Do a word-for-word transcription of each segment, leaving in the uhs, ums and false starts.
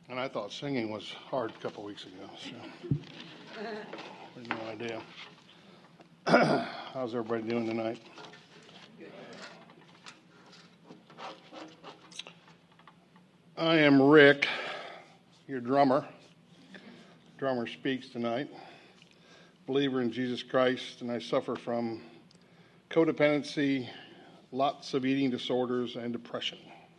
And I thought singing was hard a couple weeks ago, so I had no idea. How's everybody doing tonight? I am Rick, your drummer. Drummer speaks tonight. Believer in Jesus Christ, and I suffer from codependency, lots of eating disorders, and depression.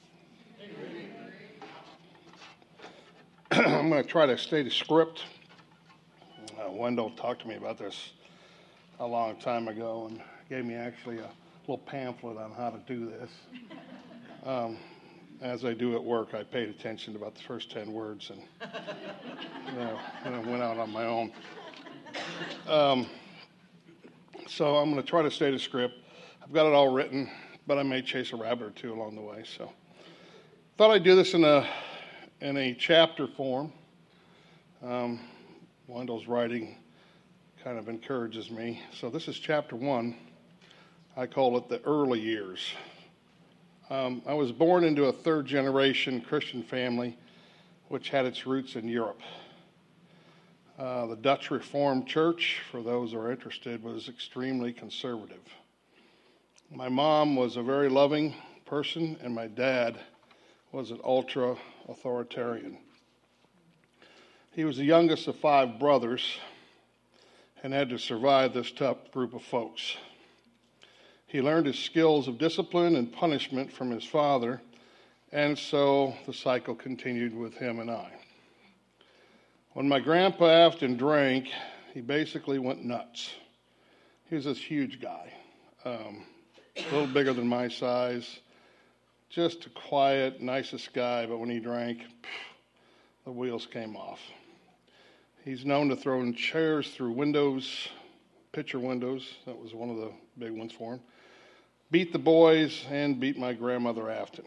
I'm going to try to stay to script. Uh, Wendell talked to me about this a long time ago and gave me actually a little pamphlet on how to do this. Um, as I do at work, I paid attention to about the first ten words and you know, and I went out on my own. Um, so I'm going to try to stay to script. I've got it all written, but I may chase a rabbit or two along the way. So thought I'd do this in a in a chapter form. Um, Wendell's writing kind of encourages me. So this is chapter one. I call it the early years. Um, I was born into a third generation Christian family which had its roots in Europe. Uh, the Dutch Reformed Church, for those who are interested, was extremely conservative. My mom was a very loving person, and my dad was an ultra-authoritarian. He was the youngest of five brothers and had to survive this tough group of folks. He learned his skills of discipline and punishment from his father, and so the cycle continued with him and I. When my grandpa often drank, he basically went nuts. He was this huge guy, um, a little bigger than my size, just a quiet, nicest guy, but when he drank, the wheels came off. He's known to throw chairs through windows, picture windows, that was one of the big ones for him, beat the boys, and beat my grandmother often.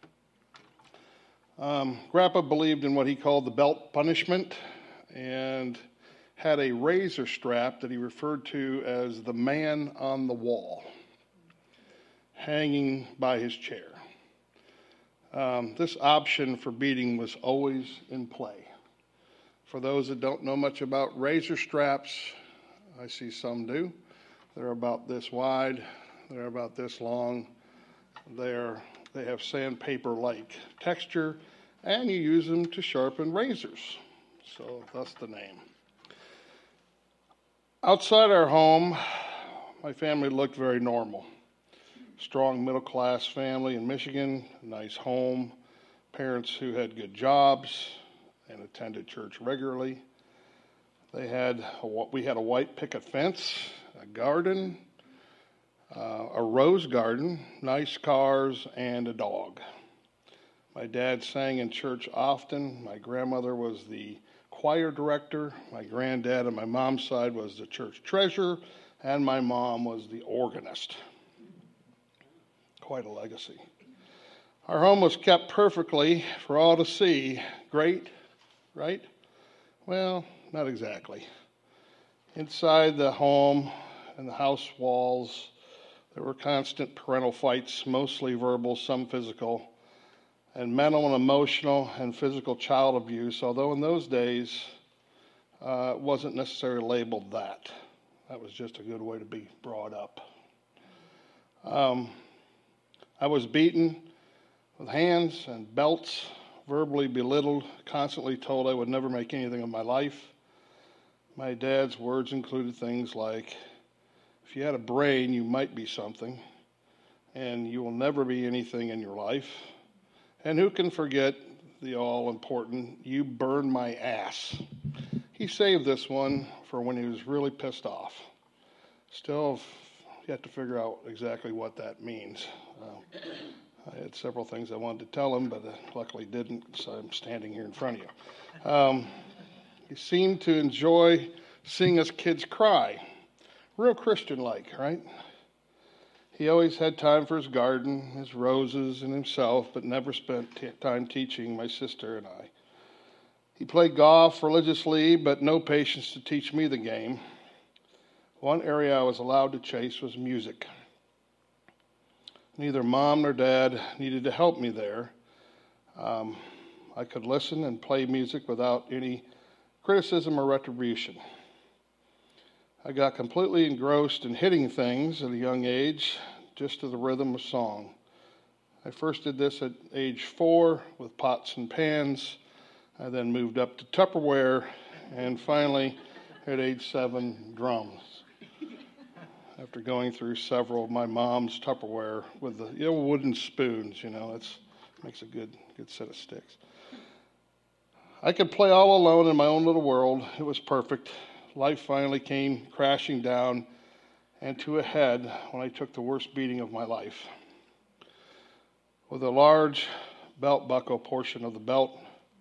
Um, Grandpa believed in what he called the belt punishment and had a razor strap that he referred to as the man on the wall, hanging by his chair. Um, this option for beating was always in play. For those that don't know much about razor straps, I see some do. They're about this wide. They're about this long. They're, they have sandpaper-like texture, and you use them to sharpen razors. So that's the name. Outside our home, my family looked very normal. Strong middle-class family in Michigan, nice home, parents who had good jobs and attended church regularly. They had a, we had a white picket fence, a garden, uh, a rose garden, nice cars, and a dog. My dad sang in church often. My grandmother was the choir director. My granddad on my mom's side was the church treasurer, and my mom was the organist. Quite a legacy. Our home was kept perfectly for all to see. Great, right? Well, not exactly. Inside the home and the house walls, there were constant parental fights, mostly verbal, some physical, and mental and emotional and physical child abuse, although in those days uh, it wasn't necessarily labeled that. That was just a good way to be brought up. Um, I was beaten with hands and belts, verbally belittled, constantly told I would never make anything of my life. My dad's words included things like, if you had a brain, you might be something, and you will never be anything in your life. And who can forget the all-important, you burned my ass. He saved this one for when he was really pissed off. Still yet to figure out exactly what that means. Uh, I had several things I wanted to tell him, but uh, luckily didn't, so I'm standing here in front of you. Um, he seemed to enjoy seeing us kids cry. Real Christian-like, right? He always had time for his garden, his roses, and himself, but never spent t- time teaching my sister and I. He played golf religiously, but no patience to teach me the game. One area I was allowed to chase was music. Neither mom nor dad needed to help me there. Um, I could listen and play music without any criticism or retribution. I got completely engrossed in hitting things at a young age, just to the rhythm of song. I first did this at age four with pots and pans. I then moved up to Tupperware, and finally, at age seven, drums. After going through several of my mom's Tupperware with the you know, wooden spoons, you know, it makes a good good set of sticks. I could play all alone in my own little world. It was perfect. Life finally came crashing down and to a head when I took the worst beating of my life. With a large belt buckle portion of the belt,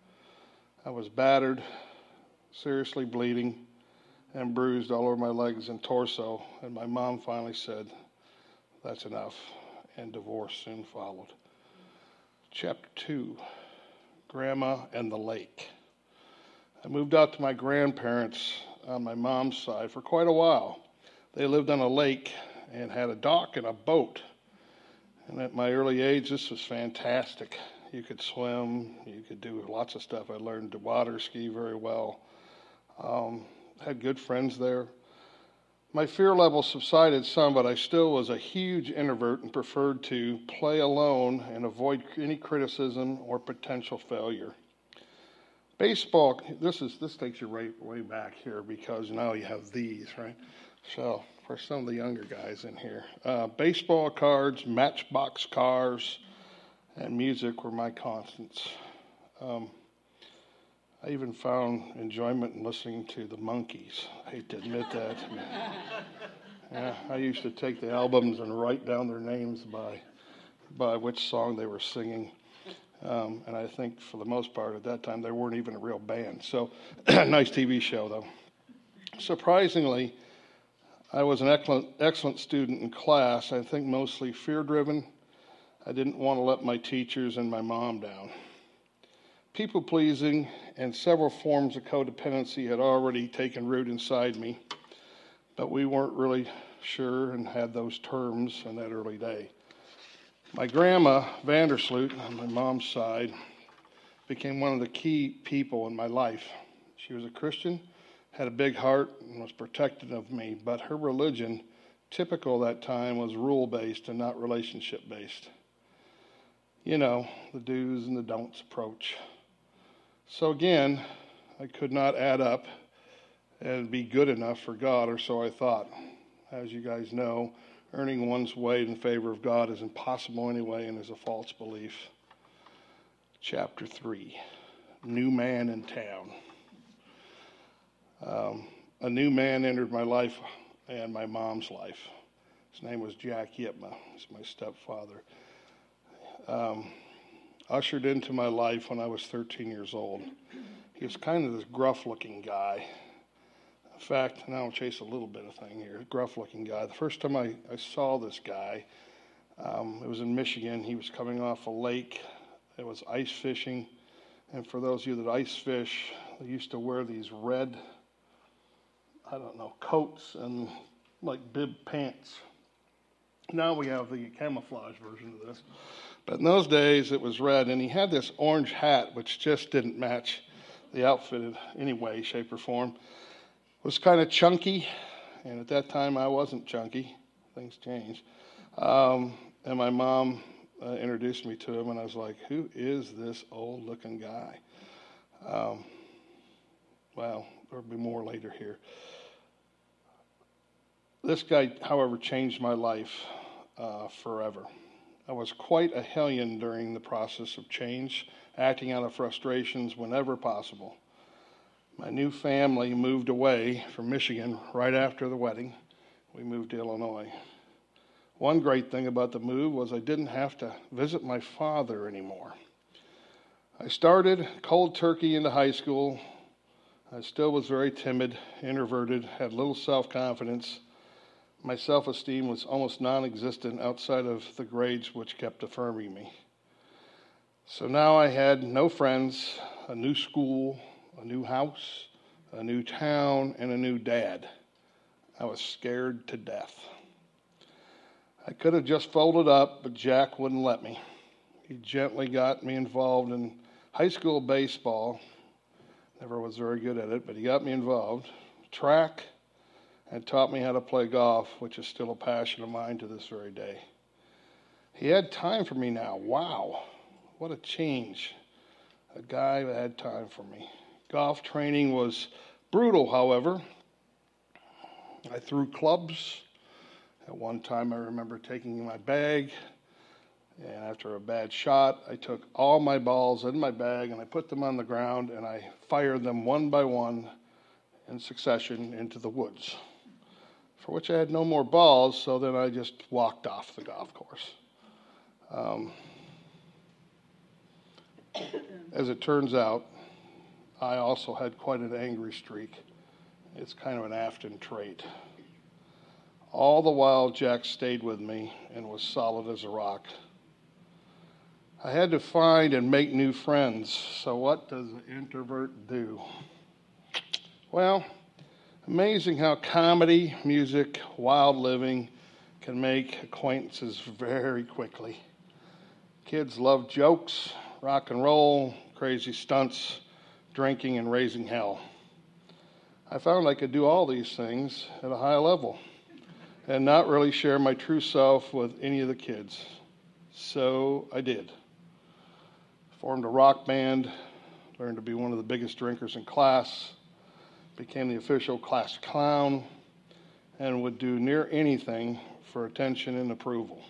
I was battered, seriously bleeding, and bruised all over my legs and torso, and my mom finally said, "That's enough," and divorce soon followed. Chapter two, Grandma and the Lake. I moved out to my grandparents on my mom's side for quite a while. They lived on a lake and had a dock and a boat. And at my early age, this was fantastic. You could swim, you could do lots of stuff. I learned to water ski very well. Um, had good friends there. My fear level subsided some, but I still was a huge introvert and preferred to play alone and avoid any criticism or potential failure. Baseball, this is this takes you right way back here because now you have these, right? So for some of the younger guys in here, uh, baseball cards, matchbox cars, and music were my constants. Um, I even found enjoyment in listening to the Monkees. I hate to admit that. Yeah, I used to take the albums and write down their names by by which song they were singing. Um, and I think for the most part at that time they weren't even a real band. So nice T V show though. Surprisingly, I was an excellent, excellent student in class. I think mostly fear-driven. I didn't want to let my teachers and my mom down. People-pleasing and several forms of codependency had already taken root inside me, but we weren't really sure and had those terms in that early day. My grandma, Vandersloot, on my mom's side, became one of the key people in my life. She was a Christian, had a big heart, and was protective of me, but her religion, typical that time, was rule-based and not relationship-based. You know, the do's and the don'ts approach. So again, I could not add up and be good enough for God, or so I thought. As you guys know, earning one's way in favor of God is impossible anyway and is a false belief. Chapter three, New Man in Town. Um, a new man entered my life and my mom's life. His name was Jack Yitma. He's my stepfather. Um, ushered into my life when I was thirteen years old. He was kind of this gruff-looking guy. In fact, and I'll chase a little bit of thing here, gruff-looking guy. The first time I, I saw this guy, um, it was in Michigan. He was coming off a lake. It was ice fishing. And for those of you that ice fish, they used to wear these red, I don't know, coats and like bib pants. Now we have the camouflage version of this. But in those days, it was red. And he had this orange hat, which just didn't match the outfit in any way, shape, or form. It was kind of chunky, and at that time I wasn't chunky. Things changed. Um, and my mom uh, introduced me to him, and I was like, who is this old-looking guy? Um, well, there'll be more later here. This guy, however, changed my life uh, forever. I was quite a hellion during the process of change, acting out of frustrations whenever possible. My new family moved away from Michigan right after the wedding. We moved to Illinois. One great thing about the move was I didn't have to visit my father anymore. I started cold turkey into high school. I still was very timid, introverted, had little self-confidence. My self-esteem was almost non-existent outside of the grades which kept affirming me. So now I had no friends, a new school, a new house, a new town, and a new dad. I was scared to death. I could have just folded up, but Jack wouldn't let me. He gently got me involved in High school baseball, never was very good at it, but he got me involved. Track, and taught me how to play golf, which is still a passion of mine to this very day. He had time for me now. Wow, what a change. A guy that had time for me. Golf training was brutal, however. I threw clubs. At one time, I remember taking my bag, and after a bad shot, I took all my balls in my bag and I put them on the ground and I fired them one by one in succession into the woods, for which I had no more balls, so then I just walked off the golf course. Um, as it turns out, I also had quite an angry streak. It's kind of an Afton trait. All the while, Jack stayed with me and was solid as a rock. I had to find and make new friends. So what does an introvert do? Well, amazing how comedy, music, wild living can make acquaintances very quickly. Kids love jokes, rock and roll, crazy stunts, drinking, and raising hell. I found I could do all these things at a high level and not really share my true self with any of the kids. So I did. Formed a rock band, learned to be one of the biggest drinkers in class, became the official class clown, and would do near anything for attention and approval.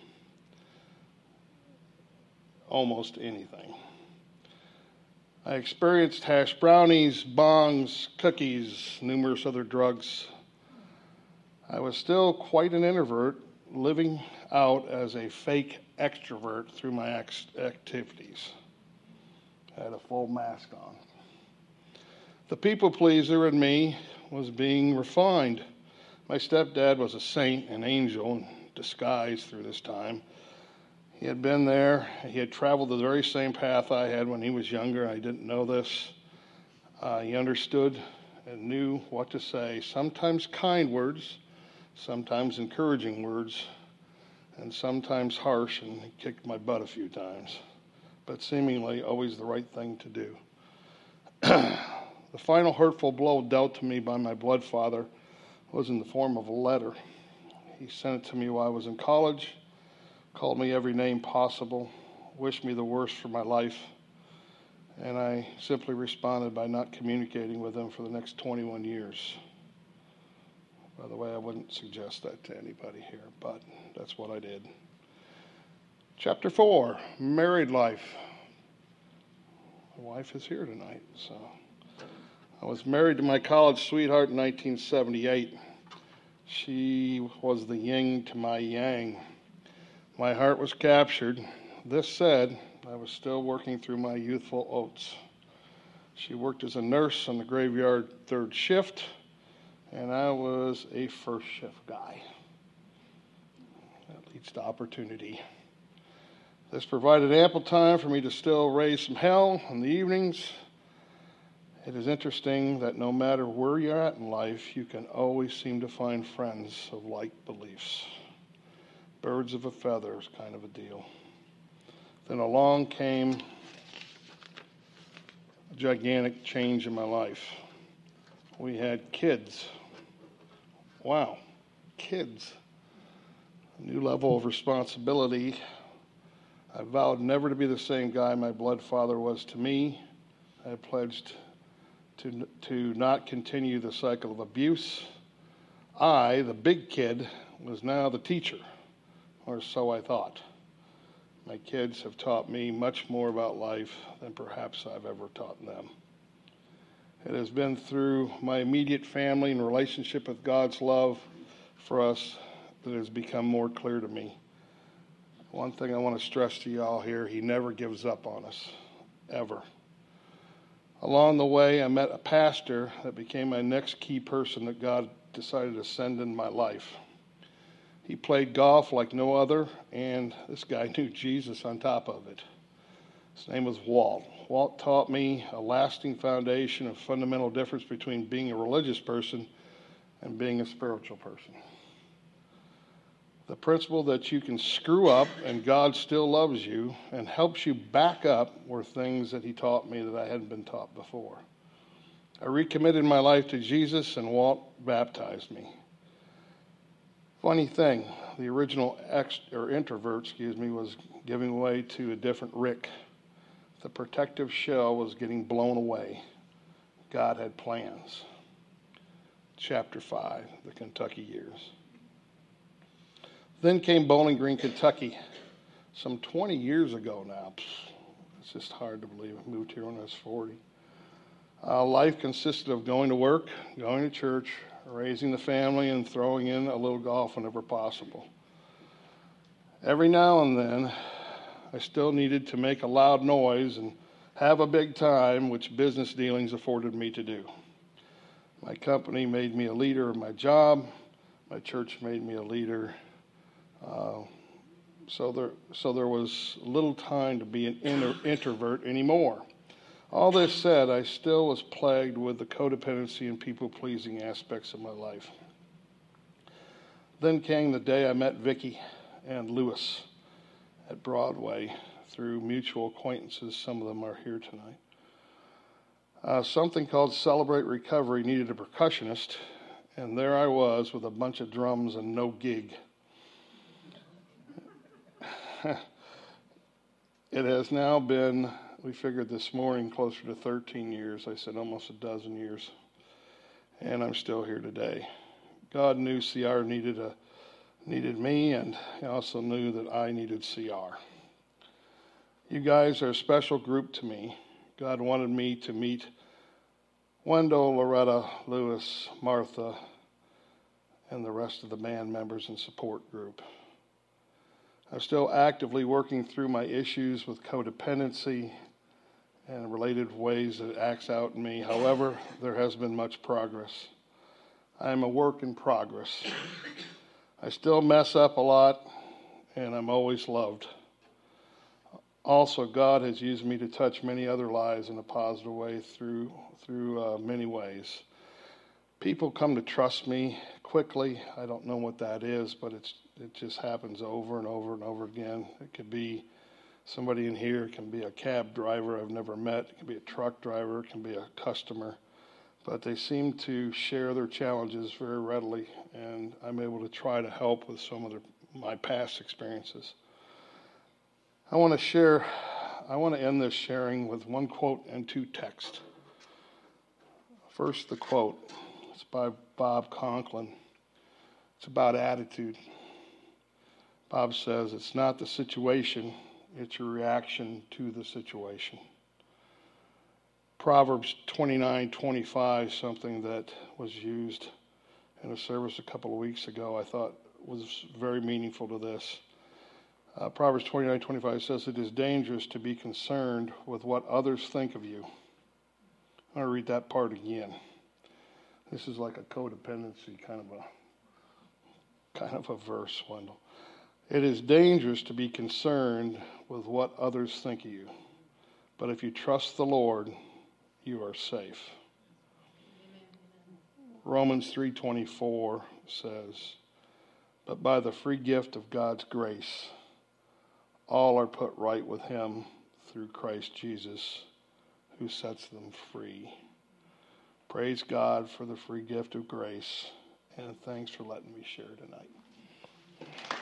Almost anything. I experienced hash brownies, bongs, cookies, numerous other drugs. I was still quite an introvert, living out as a fake extrovert through my ex- activities. I had a full mask on. The people pleaser in me was being refined. My stepdad was a saint, an angel in disguise through this time. He had been there. He had traveled the very same path I had when he was younger. I didn't know this. Uh, he understood and knew what to say, sometimes kind words, sometimes encouraging words, and sometimes harsh, and he kicked my butt a few times, but seemingly always the right thing to do. The final hurtful blow dealt to me by my blood father was in the form of a letter. He sent it to me while I was in college, called me every name possible, wished me the worst for my life, and I simply responded by not communicating with him for the next twenty-one years. By the way, I wouldn't suggest that to anybody here, but that's what I did. Chapter four, married life. My wife is here tonight, so I was married to my college sweetheart in nineteen seventy-eight. She was the yin to my yang. My heart was captured. This said, I was still working through my youthful oats. She worked as a nurse on the graveyard third shift, and I was a first shift guy. That leads to opportunity. This provided ample time for me to still raise some hell in the evenings. It is interesting that no matter where you're at in life, you can always seem to find friends of like beliefs. Birds of a feather is kind of a deal. Then along came a gigantic change in my life. We had kids. Wow, kids. A new level of responsibility. I vowed never to be the same guy my blood father was to me. I pledged to, to not continue the cycle of abuse. I, the big kid, was now the teacher. Or so I thought. My kids have taught me much more about life than perhaps I've ever taught them. It has been through my immediate family and relationship with God's love for us that it has become more clear to me. One thing I want to stress to you all here, he never gives up on us, ever. Along the way, I met a pastor that became my next key person that God decided to send in my life. He played golf like no other, and this guy knew Jesus on top of it. His name was Walt. Walt taught me a lasting foundation of fundamental difference between being a religious person and being a spiritual person. The principle that you can screw up and God still loves you and helps you back up were things that he taught me that I hadn't been taught before. I recommitted my life to Jesus, and Walt baptized me. Funny thing, the original ex, or introvert, excuse me, was giving way to a different Rick. The protective shell was getting blown away. God had plans. Chapter five, the Kentucky years. Then came Bowling Green, Kentucky, some twenty years ago now. It's just hard to believe. I moved here when I was forty. Uh, life consisted of going to work, going to church, raising the family, and throwing in a little golf whenever possible. Every now and then, I still needed to make a loud noise and have a big time, which business dealings afforded me to do. My company made me a leader of my job. My church made me a leader. Uh, so there, so there was little time to be an inter- introvert anymore. All this said, I still was plagued with the codependency and people-pleasing aspects of my life. Then came the day I met Vicki and Lewis at Broadway through mutual acquaintances. Some of them are here tonight. Uh, something called Celebrate Recovery needed a percussionist, and there I was with a bunch of drums and no gig. It has now been, we figured this morning, closer to thirteen years. I said almost a dozen years. And I'm still here today. God knew C R needed a needed me, and he also knew that I needed C R. You guys are a special group to me. God wanted me to meet Wendell, Loretta, Lewis, Martha, and the rest of the band members and support group. I'm still actively working through my issues with codependency and related ways that it acts out in me. However, there has been much progress. I am a work in progress. I still mess up a lot, and I'm always loved. Also, God has used me to touch many other lives in a positive way through through uh, many ways. People come to trust me quickly. I don't know what that is, but it's it just happens over and over and over again. It could be somebody in here. It can be a cab driver I've never met. It can be a truck driver. It can be a customer. But they seem to share their challenges very readily, and I'm able to try to help with some of their, my past experiences. I want to share, I want to end this sharing with one quote and two texts. First, the quote. It's by Bob Conklin. It's about attitude. Bob says, it's not the situation, it's your reaction to the situation. Proverbs twenty-nine twenty-five, something that was used in a service a couple of weeks ago, I thought was very meaningful to this. Uh, Proverbs twenty-nine twenty-five says, it is dangerous to be concerned with what others think of you. I'm going to read that part again. This is like a codependency kind of a kind of a verse, Wendell. It is dangerous to be concerned with what others think of you. But if you trust the Lord, you are safe. Amen. Romans three twenty-four says, but by the free gift of God's grace, all are put right with him through Christ Jesus, who sets them free. Praise God for the free gift of grace, and thanks for letting me share tonight.